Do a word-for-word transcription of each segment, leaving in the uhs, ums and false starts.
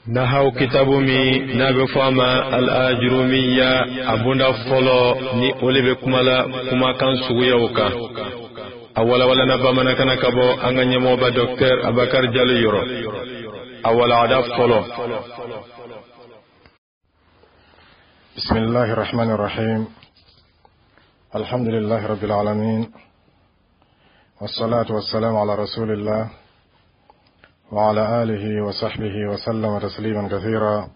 nahaw kitabu mi nabe fama al-ajrumiya abunda folo ni olebe kumala kuma kan suguyaw kan awala wala na bamana kana kabo anganye mo ba docteur Abakar Jallo yoro awala ada folo. Bismillahir Rahmanir Rahim. Alhamdulillahi Rabbil Alamin. Wassalatu wassalamu ala Rasulillah wa ala alihi wa sahbihi wa sallama tasliman kathira.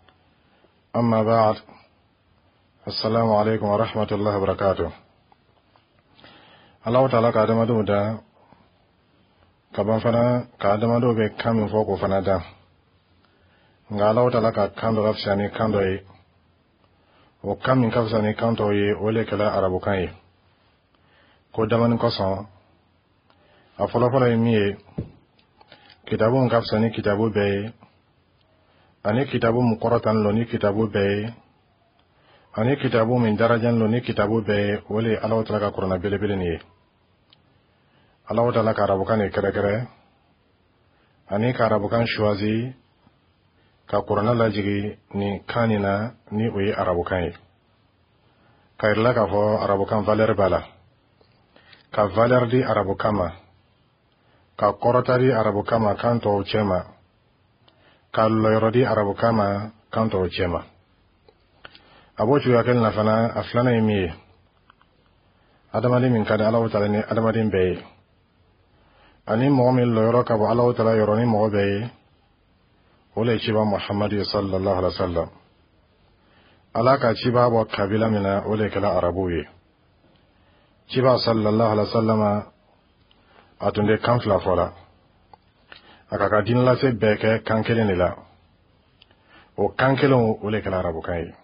Amma ba'd. Assalamu alaikum wa rahmatullahi wa barakatuh. Allah ta'ala ka adama do da kaban fana ka adama do be kamin foko fana da. Nga Allah ta'ala ka kando rafshani kando yi. O kamin kafsani kanto yi ole kala arabu kan yi. Ko daman koson a fɔlɔ fɔlɔ ye min ye kitabu mun ka fisa ni kitabu bɛɛ ye ani kitabu mun kɔrɔtan lɔ ni kitabu bɛɛ ye ani kitabu min darajan lɔ ni kitabu bɛɛ ye o le ye Alahu Taala ka kuranɛ belebele nin ye. Alahu Taala ka arabukan de kɛrɛkɛrɛ ani ka arabukan choisi ka kuranɛ lajigi ni kan nin na ni o ye arabukan ye. Ka yirala k'a fɔ arabukan valeur b'a la ka valeur di arabukan ma ka kɔrɔtari arabu kama kan tɔw cɛma ka lɔyɔrɔdi arabu kama kan tɔw cɛma. A b'o cogoya kelen na fana a filanan ye min ye adamaden min ka di Alahu Taala ni adamaden bɛɛ ye ani mɔgɔ min lɔyɔrɔ ka bɔ Alahu Taala yɔrɔ ni mɔgɔ bɛɛ ye o le ye ciba Muhammadu sallallahu alaihi wa sallam. Ala ka ciba bɔ kabila min na o le kɛla arabuw ye. Ciba sallallahu alaihi wa sallama a tun de kan fila fɔla a ka ka diinɛ lase bɛɛ kɛ kan kelen de la o kan kelen o le kɛla arabukan ye.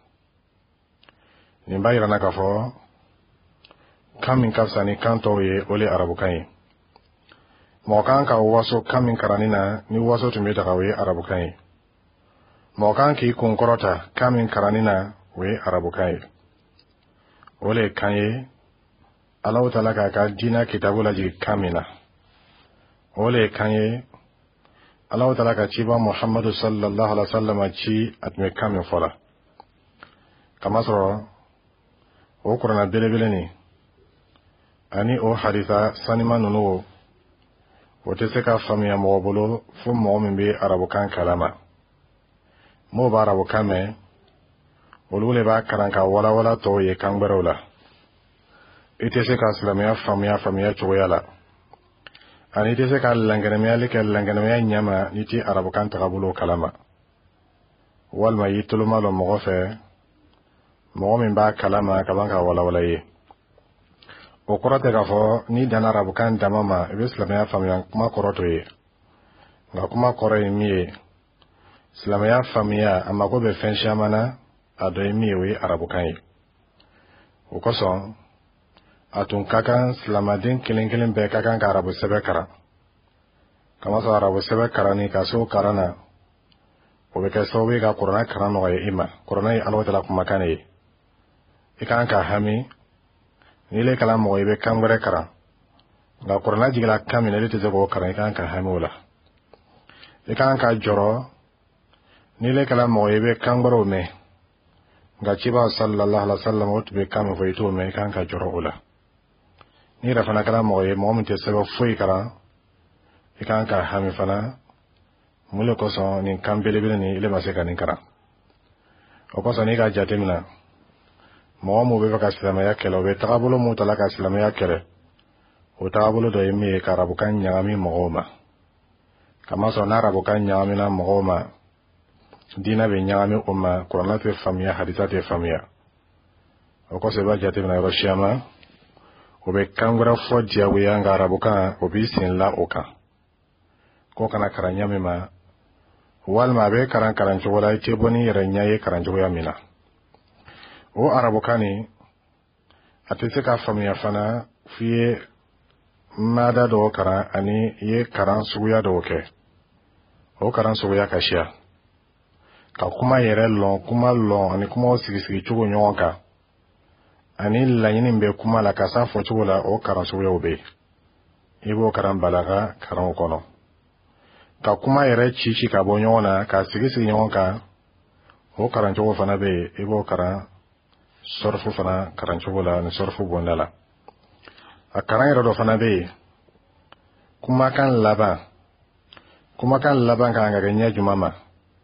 Nin b'a yirana k'a fɔ kan min ka fisa ni kan tɔw ye o le arabukan ye. Mɔgɔ kan ka waso kan min karanni na ni waso tun bɛ daga o ye arabukan ye. Mɔgɔ kan k'i kun kɔrɔta kan min karanni na o ye arabukan ye. O le ye kan ye Alahu Taala k'a ka diinɛ kitabu lajigi kan min na. O le ye kan ye Alahu Taala ka ciba Muhammadu sallallahu alaihi wa sallam ci a tun bɛ kan min fɔ la. Kamasɔrɔ o kuranɛ belebele nin ani o hadisa sanima ninnu o tɛ se ka faamuya mɔgɔ bolo fo mɔgɔ min bɛ arabukan kalama. M'o bɛ arabukan mɛn olu le b'a kalan ka walawala tɔw ye kan wɛrɛw la. I tɛ se ka silamɛya faamuya faamuya cogoya la ani i tɛ se ka langɛnɛmɛyali kɛ langɛnɛmɛya ɲɛma n'i tɛ arabukan tagabolo kalama walima i toloma lɔ mɔgɔ fɛ mɔgɔ min b'a kalama ka ban ka walawala ye. O kɔrɔ tɛ k'a fɔ n'i danna arabukan dama ma i bɛ silamɛya faamuya kuma kɔrɔ to ye nka kuma kɔrɔ ye min ye silamɛya faamuya a mago bɛ fɛn caman na a dɔ ye min ye o ye arabukan ye. O kosɔn a tun ka kan silamaden kelen kelen bɛɛ ka kan ka arabu sɛbɛ karan. Kamasɔrɔ arabu sɛbɛ karanni ka se o karan na o bɛ kɛ sababu ye ka kuranɛ karan nɔgɔya i ma. Kuranɛ ye Alahu Taala kumakan de ye. I kan ka hami n'i le kalan mɔgɔ i bɛ kan wɛrɛ karan nka kuranɛ jigila kan min na i tɛ se k'o karan i kan ka hami o la. I kan ka jɔrɔ n'i le kalan mɔgɔ i bɛ kan wɛrɛw mɛn nka ciba sallallahu alaihi wa sallam o tun bɛ kan min fɔ i t'o mɛn i kan ka jɔrɔ o la. Ni yɛrɛ fana kɛra mɔgɔ ye mɔgɔ min tɛ sɛbɛn foyi karan i kan ka hami fana mun le kosɔn nin kan belebele nin ile ma se ka nin karan. O kosɔn n'i ka jateminɛ mɔgɔ min bɛ fɛ ka silamɛya kɛlɛ o bɛ tagabolo min ta la ka silamɛya kɛlɛ o tagabolo dɔ ye min ye ka arabukan ɲagami mɔgɔw ma. Kamasɔrɔ n'a arabukan ɲagamina mɔgɔw ma diinɛ bɛ ɲagami o ma kuranɛ tɛ faamuya hadisa tɛ faamuya. O kosɔn i b'a jateminɛ yɔrɔ siyaman o bɛ kan wɛrɛ fɔ diyagoya nka arabukan o b'i sen la o kan k'o kana karan ɲa min ma walima a bɛ karan karan cogo la i tɛ bɔ n'i yɛrɛ ɲɛ ye karan cogoya min na. O arabukan nin a tɛ se ka faamuya fana f'i ye maada dɔw karan ani i ye karan suguya dɔw kɛ. O karan suguya ka siya ka kuma yɛrɛ lɔn kuma lɔn ani kumaw sigi sigi cogo ɲɔgɔn kan ani laɲini bɛ kuma la ka sa fɔ cogo la o karan suguyaw bɛ yen. I b'o karan balaga karanw kɔnɔ. ka kuma yɛrɛ ci ci ka bɔ ɲɔgɔn na ka sigi sigi ɲɔgɔn kan o karancogo fana bɛ yen i b'o karan sɔrɔfu fana karancogo la ni sɔrɔfu bonda la a karan yɛrɛ dɔ fana bɛ yen kumakan laban kumakan laban kan ka kɛ ɲɛ juma ma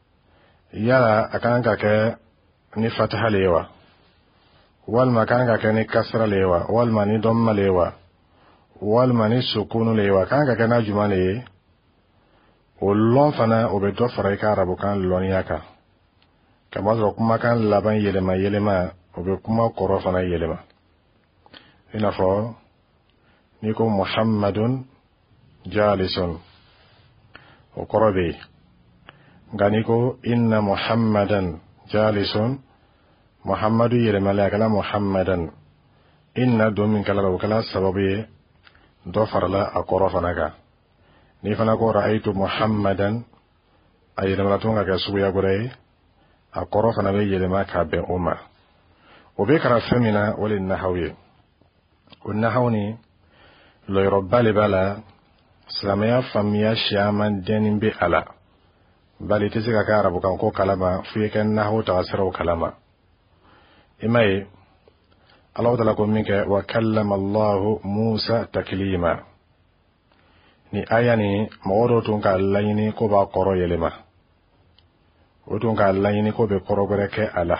yala a kan ka kɛ ni fataha le ye wa walima kan ka kɛ ni kasra le ye wa walima ni dɔmma le ye wa walima ni sukunu le ye wa kan ka kɛ na juma le ye o lɔn fana o bɛ dɔ fara i ka arabukan lɔnniya kan ka b'a sɔrɔ kumakan laban yɛlɛma yɛlɛma o bɛ kuma kɔrɔ fana yɛlɛma i n'a fɔ n'i ko muhammadun jalisun o kɔrɔ bɛ yen nka n'i ko inna muhammadan jalisun muhammadu yɛlɛmalen a kɛla muhammadan inna don min kɛla o kɛla sababu ye dɔ farala a kɔrɔ fana kan n'i fana ko ra'aytu muhammadan a yɛlɛmala tun ka kɛ suguya wɛrɛ ye a kɔrɔ fana bɛ yɛlɛma ka bɛn o ma o bɛ kɛra fɛn min na o de ye nahaw ye o nahaw ni lɔyɔrɔba de b'a la silamɛya faamuya siyaman dɛnni bɛ a la bali i tɛ se ka kɛ arabukan ko kalama f'i ye kɛ nahaw tagasiraw kalama i m'a ye Allahu ta'ala ko min kɛ wa kallama Allahu Musa taklima ni aya ni mɔgɔ dɔw tun ka laɲini ko b'a kɔrɔ yɛlɛma o tun ka laɲini ko bɛ kɔrɔ wɛrɛ kɛ a la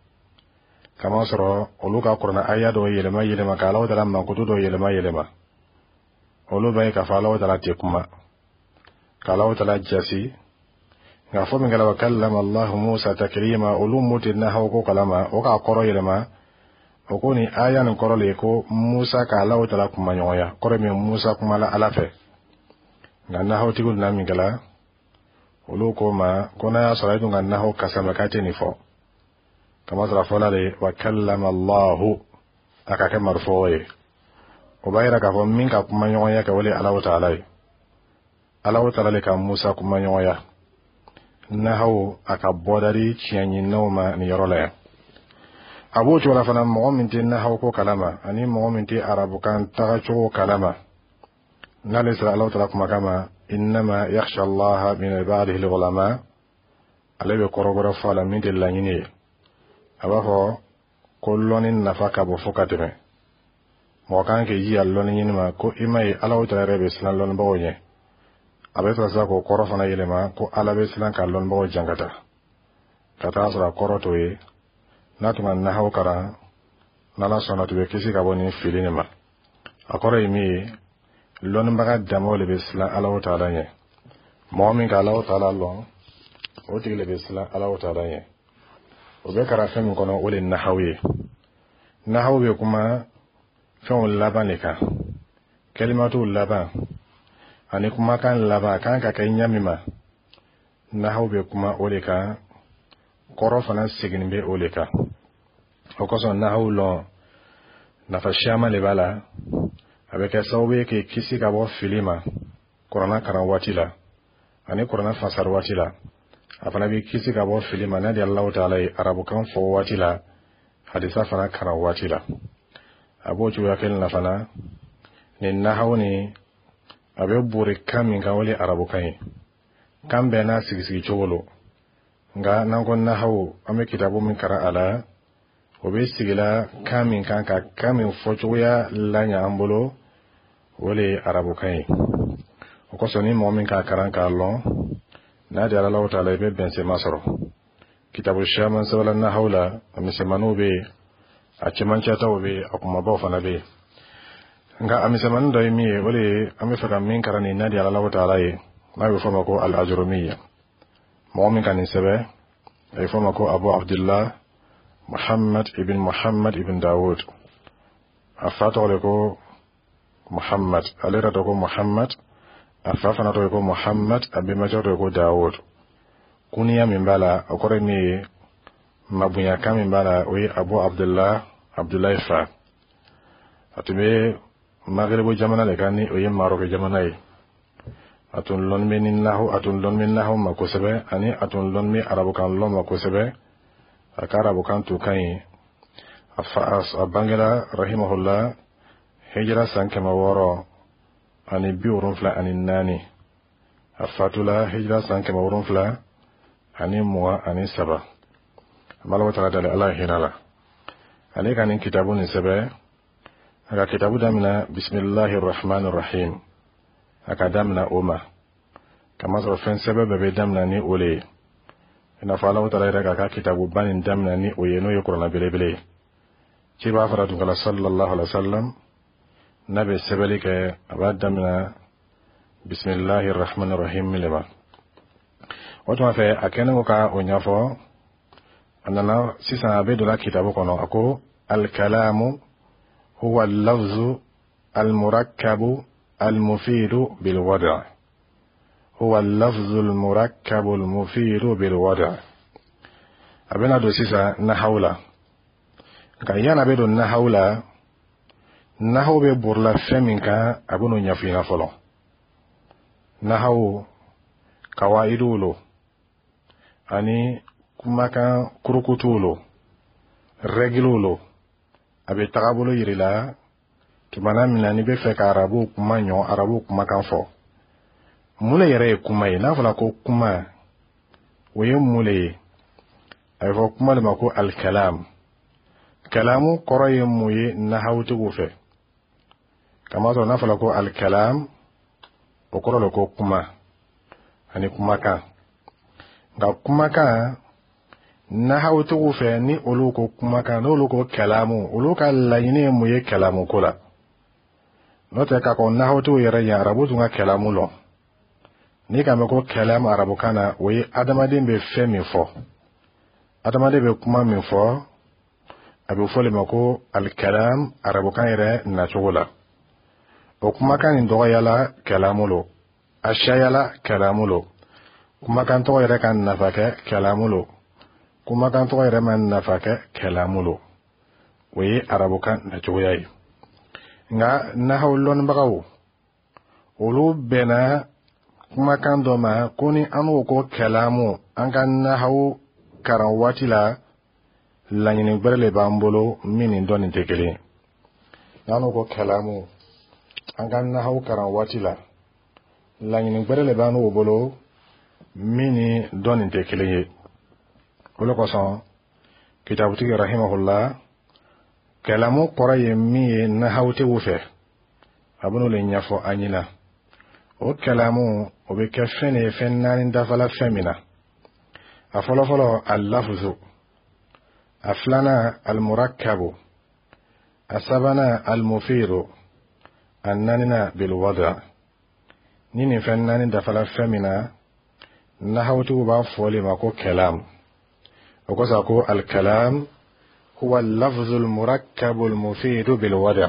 kama sɔrɔ olu ka kuranna aya dɔw yɛlɛma yɛlɛma ka Allahu ta'ala mankutu dɔw yɛlɛma yɛlɛma olu b'a ye k'a fɔ Allahu ta'ala tɛ kuma ka Allahu ta'ala jasi nka fɔ min kɛla wa kallama Allahu Musa taklima olu mu tɛ nahaw ko kalama o k'a kɔrɔ yɛlɛma o ko ni aya nin kɔrɔ le ye ko Musa ka Allahu ta'ala kuma ɲɔgɔnya kɔrɔ min Musa kumala Ala fɛ nka nahawtigiw na min kɛla olu ko ma ko n'a y'a sɔrɔ e dun ka nahaw kasama k'a tɛ nin fɔ kama sɔrɔ fɔla de wa kallama Allahu a ka kɛ marifo ye o b'a yira k'a fɔ min ka kuma ɲɔgɔnya kɛ o de ye Allahu ta'ala ye Allahu ta'ala le ka Musa kuma ɲɔgɔnya nahaw a ka bɔdari tiɲɛ ɲininaw ma nin yɔrɔ la yan a b'o cogo la fana mɔgɔ min tɛ nahaw ko kalama ani mɔgɔ min tɛ arabukan tagacogo kalama n'ale sera Allahu ta'ala kumakan ma innama yakhsha Allaha min ibadihi al-ulama ale bɛ kɔrɔbɔrɔ fɔ a la min tɛ laɲini ye a b'a fɔ ko lɔnni nafa ka bon fo ka tɛmɛ mɔgɔ kan k'i jija lɔnni ɲini ma ko i ma ye Allahu ta'ala yɛrɛ bɛ siran lɔnnibagaw ɲɛ a bɛ sɔrɔ sisan k'o kɔrɔ fana yɛlɛma ko Ala bɛ siran ka lɔnnibagaw jankata ka taa sɔrɔ a kɔrɔ t'o ye n'a tun ka nahaw kalan n'Ala sɔnna tun bɛ kisi ka bɔ nin fili nin ma a kɔrɔ ye min ye lɔnnibaga damaw de bɛ siran Allahu ta'ala ɲɛ mɔgɔ min ka Allahu ta'ala lɔn o tigi de bɛ siran Allahu ta'ala ɲɛ o bɛ kɛra fɛn min kɔnɔ o de ye nahaw ye nahaw bɛ kuma fɛnw laban de kan kelimatu laban ani kumakan laban kan ka kɛ ɲɛ min ma nahaw bɛ kuma o de kan kɔrɔ fana segin bɛ o de kan o kosɔn nahaw lɔn nafa caman de b'a la a bɛ kɛ sababu ye k'i kisi ka bɔ fili ma kuranna karan waati la ani kuranna fasari waati la a fana b'i kisi ka bɔ fili ma n'a di Allahu ta'ala ye arabukan fɔ waati la hadisa fana karan waati la a b'o cogoya kelen na fana nin nahaw ni a bɛ bori kan min kan o de arabukan ye kan bɛɛ n'a sigisigi cogo lo nka n'an ko nahaw an bɛ kitabu min karan a la o bɛ sigila kan min kan ka kan min fɔ cogoya laɲa an bolo o de ye arabukan ye o kosɔn ni mɔgɔ min k'a karan k'a lɔn n'a diyara Allahu ta'ala i bɛ bɛnsɛma sɔrɔ kitabu caman sɛbɛnna nahaw la a misɛnmaninw bɛ yen a cɛmancɛtaw bɛ yen a kumabaw fana bɛ yen nka a misɛnmanin dɔ ye min ye o de ye an bɛ fɛ ka min karan nin n'a diyara Allahu ta'ala ye n'a bɛ fɔ ma ko al-ajurumiyya mɔgɔ min ka nin sɛbɛn a bɛ fɔ ma ko Abu Abdullah Muhammad ibn Muhammad ibn Dawud a fa tɔgɔ de ko Muhammad ale yɛrɛ tɔgɔ ko Muhammad a fa fana tɔgɔ ko Muhammad a bɛnbakɛ tɔgɔ ko Dawud kuniya min b'a la o kɔrɔ ye min ye mabonyakan min b'a la o ye Abu Abdullah Abdullahi fa a tun bɛ Maghreb jamana de kan ni o ye Maroc jamana ye a tun lɔn bɛ ni nahaw a tun lɔn bɛ nahaw ma kosɛbɛ ani a tun lɔn bɛ arabukan lɔn ma kosɛbɛ a ka arabukan tun ka ɲi a fa a bangera afatula hijra san kema wurin fula ani muwa ani saba amala wata dale ala hinala ani kanin kitabu ni sebe aka kitabu damina bismillahir rahmanir rahim aka damina uma kama so fen sebe bebe damina ni ole ina fala wata dale aka kitabu banin damina ni oyeno yokurana belebele ci ba faratu kala sallallahu alaihi wasallam nabe sebeli ke abadamina bismillahir rahmanir rahim mileba wato fa akene ka onyafo anana sisa abedo la kitabu kono ako al kalamu huwa al lafzu al murakkabu al mufidu bil wada' huwa al lafzu al murakkabu al mufidu bil wada' abena do sisa na haula ka yana bedo na haula nahaw be burla feminka abuno nyafina folo nahaw kawaidulo ani kumaka kurukutulo regilulo abe tagabulo yirila kimana minani be fe ka arabu kuma nyo arabu kuma kan fo mule yere kuma ina fala ko kuma waye mule ay fo kuma le mako al kalam kalamu qoroye muye nahawtu go fe kama to nafala ko al kalam o korolo ko kuma ani kuma ka ga kuma ka na hawtu go fe ni olu ko kuma ka no olu ko kalamu olu ka layine mu ye kalamu kola no te ka ko na hawtu yere ya arabu tunga kalamu lo ni ka me ko kalamu arabu kana we adamadin be fe mi fo adamade be kuma mi fo abu fole mako al kalam arabu kan yere na chogola o kuma kan ndo yala kalamulo ashayala kalamulo kuma kan to yere kan nafaka kalamulo kuma kan to yere man nafaka kalamulo we arabu kan na chogoyai nga na hawlon bagaw olu bena kuma kan do ma kuni anu ko kalamu an kan na haw karan watila langini berle bambolo mini doni tekele nanu ko kalamu angan na haw karan watila langini berle banu bolo mini doni tekele wala ko son kitabu tigi rahimahullah kalamu qoraye mi na hawte wufe abunu le nyafo anyina o kalamu o be kafene fennan dafala femina afolo folo al-lafzu أفلنا المركب أسبنا المفير أننا بالوضع نيني فنان دفل فمنا نحوتو بافولي ماكو كلام وكساكو الكلام هو اللفظ المركب المفيد بالوضع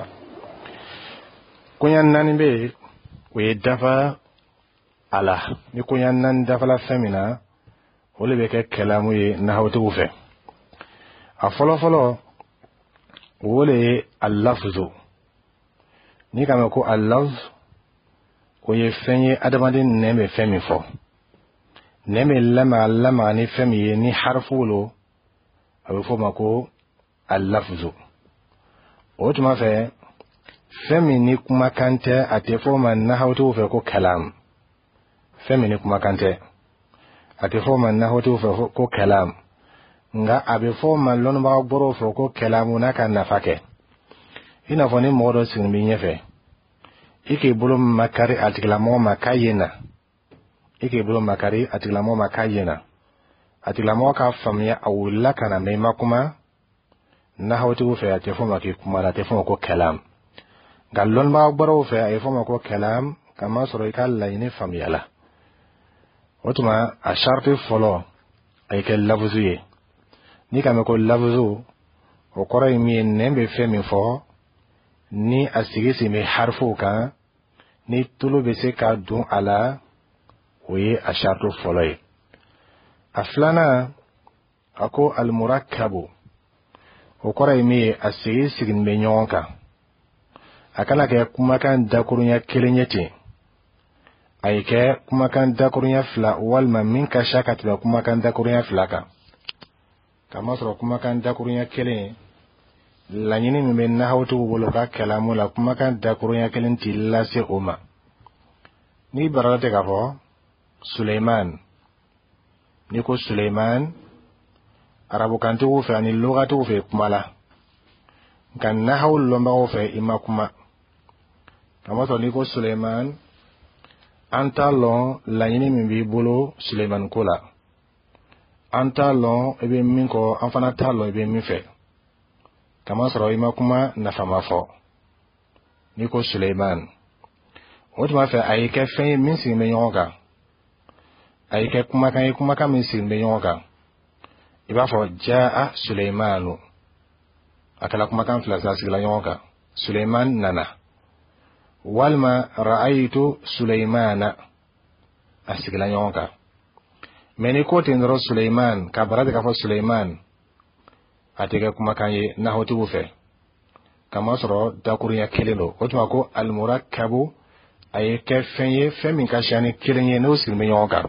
كنيان نان بي ويدفع على نكونيان نان دفل فمنا ولي بك كلامي نحوتو فيه afolo folo wole al-lafzu ni kama ko al-lafz ko ye fenye adamadin neme femi fo neme lama lama ni femi ni harfulo abe fo mako al-lafzu o tuma fe femi ni kuma kante ate fo man na hawto fe ko kalam femi ni kuma kante ate fo man na hawto fe ko kalam nga abe fo man lon ba boro fo ko kalamu na kan nafake ina fo ni modo sin mi nyefe ike bulu makari atikla mo makayena ike bulu makari atikla mo makayena atikla mo ka famya awula kana me makuma na hawtu fe ate fo maki kuma la te fo ko kalam galon ba boro fe ay fo mako kalam kama soro ikalla ini famya la otuma a sharti folo ay ke lafzuye ni kame ko lafzu o koray mi nembe femi fo ni asigisi mi harfu ka ni tulu be se ka dun ala oye ashartu folay aflana ako al murakkabu o koray mi asigisi me nyonka akana ke kuma kan dakurunya kelenyeti ay ke kuma kan dakurunya fla walma min ka shakati kuma kan dakurunya flaka kama soro kuma kan dakurunya kelen la nyini mi na hawtu bolo ka kalamu la kuma kan dakurunya kelen tilla se oma ni barate ka fo Suleiman. Niko Suleiman arabu kantigo fe ani lugatu fe kumala kan nahawul lomba fe imakuma kama to niko Suleiman anta lon lanyini min bi bolo Suleiman kola anta lon ebe min ko anfana talo ebe min fe kama soro imakuma nafama fo niko Suleiman otuma fe ayike fe min sin me yonga ayike kuma kan kuma kan min sin me yonga iba fo jaa Suleimanu akala kuma kan flasa sigla yonga Suleiman nana walma ra'aytu Suleimana asigla yonga meni ko tindro Suleiman ka barade ka fo Suleiman atike kuma kan ye na hotu bufe kama soro dakuriya kelelo otuma ko al murakkabu ayike fenye femin ka shani kelenye no silme yonga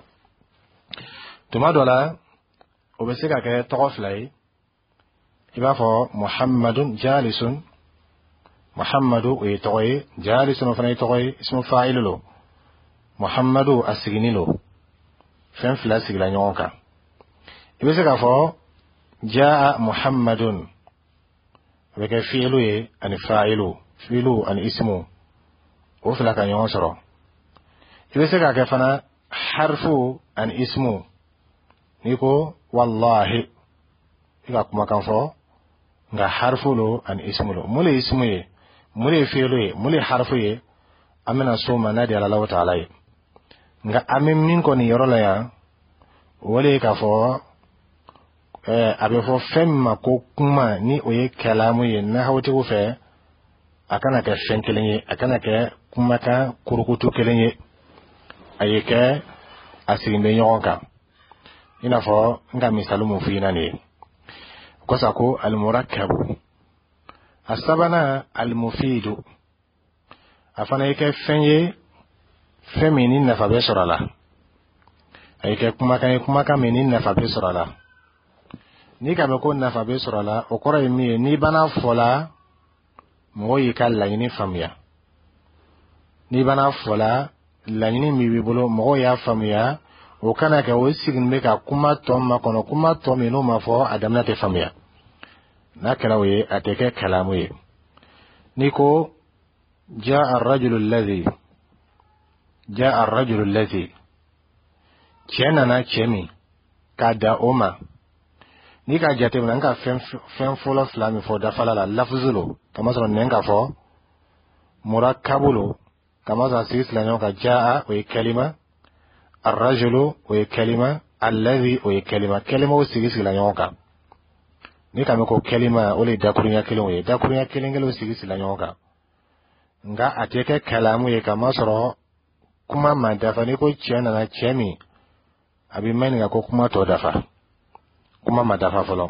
tuma dola obesika ke togoflay iba fo Muhammadun jalisun Muhammadu e toy jalisun fana toy ismu fa'ilulo Muhammadu asiginilo fen fla sigla nyonka ibesika fo jaa Muhammadun beke fi'lu e ani fa'ilu fi'lu ani ismu o fla ka nyon soro ibesika ke fana harfu an ismu niko wallahi iga kuma kan fo nga harfu lo an ismu lo mule ismu ye mule fi'lu ye mule harfu ye amena soma na di Allah ta'ala nga amin min ko ni yoro la ya wole ka fo eh abe fo femma ko kuma ni oye kalamu ye na hawti wo fe akana ka fenkelenye akana ka kuma ka kurukutu kelenye ayeke asiginde nyonka ina fo nga misalu mu fina ni kosa ko al murakkab asabana al mufidu afana yake fenye feminin na fabe sorala ayike kuma kan kuma kan menin na fabe sorala ni ka me ko na fabe sorala o koro mi ni bana fola mo yika lanyini famya ni bana fola lanyini mi bibolo mo ya famya o kana ka o sigin me ka kuma to ma kono kuma to me no ma fo adamna te famya na kala we ateke kalamu ye niko jaa ar-rajulu alladhi jaa ar-rajulu alladhi chena na chemi kada oma ni ka jate na nga fen fen folo flami fo da falala lafzulo kama so nenga fo murakkabulo kama so sis la nyoka jaa we kalima الرجل وكلمة الذي وكلمة كلمة وسيجي لا يوكا نيكا مكو كلمة ولي داكوريا كلمة داكوريا كلمة وسيجي لا يوكا nga ateke kalamu ye kama soro kuma madafa ni ko chena na chemi abi mani ga ko kuma to dafa kuma madafa folo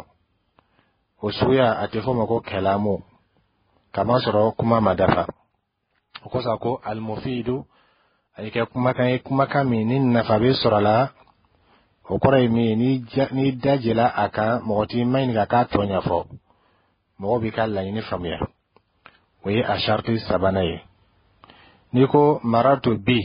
osuya atefo mako kalamu kama soro kuma madafa kosa ko al mufidu ayike kuma kan kuma kan minin na fabe sorala okore mi ni ni dajela aka moti main ga ka tonya fo mo bi kala ni famia we asharti sabanaye niko maratu bi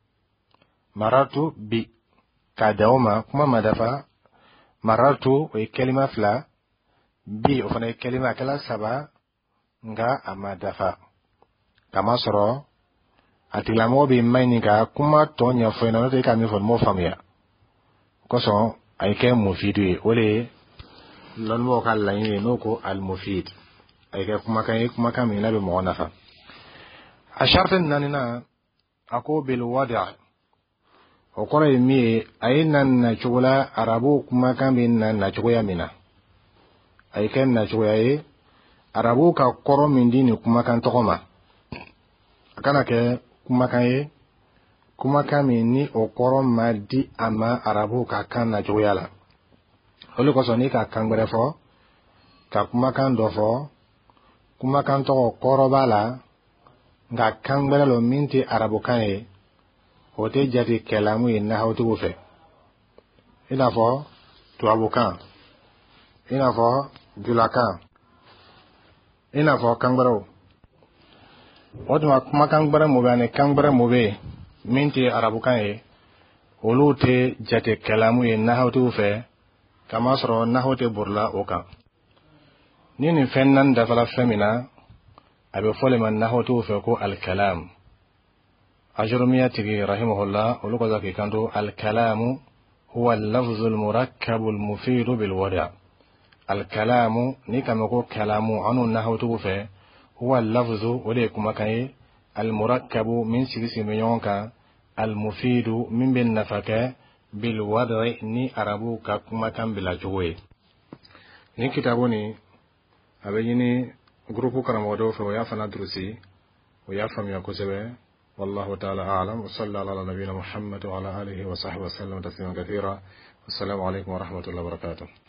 maratu bi kadauma kuma madafa maratu we kelima fla bi ofana kelima kala saba nga amadafa kama soro atilamo bi mainika kuma tonya fo na no ka mi fo mo famia koso ayke mufidu ole lon mo kala ni no ko al mufid ayke kuma kan kuma kan mi na be mo nafa ashartan nanina ako bil wada' o kore mi ayinan na chugula arabu kuma kan bin na na chugoya mina ayke na chugoya e arabu ka koro min dini kuma kan tokoma akana ke kuma kan ye kuma kan mi ni o koro ma di ama arabu ka kan na chugoya la olu ko so ni ka kan gbere fo ka kuma kan do fo kuma kan to koro bala nga kan gbere lo minti arabu kan ye o te jati kelamu ye na hawtu wo fe ina fo tubabu kan ina fo jula kan ina fo kan gbere o tuma kuma kan gbere mo be ne kan gbere mo be minti arabu kan ye ولوتي جاتي كلامو ينهوتو في كما سرو نهوتي برلا اوكا نيني فنن دفلا فمنا أبي فولما نهوتو فيكو الكلام أجرمية تجي رحمه الله ولو ذاك كانتو الكلام هو اللفظ المركب المفيد بالوضع الكلام نيكامكو كلام عنو نهوتو في هو اللفظ وليكم كاي المركب من سيسي ميونكا المفيد من بين نفكه بالوضع ني عربو كما كان بلا جوي ني كتابوني أبيني جروبو كرامودو فويا فنا دروسي ويا فميا كوسبه والله تعالى أعلم وصلى على نبينا محمد وعلى آله وصحبه وسلم تسليما كثيرا والسلام عليكم ورحمة الله وبركاته.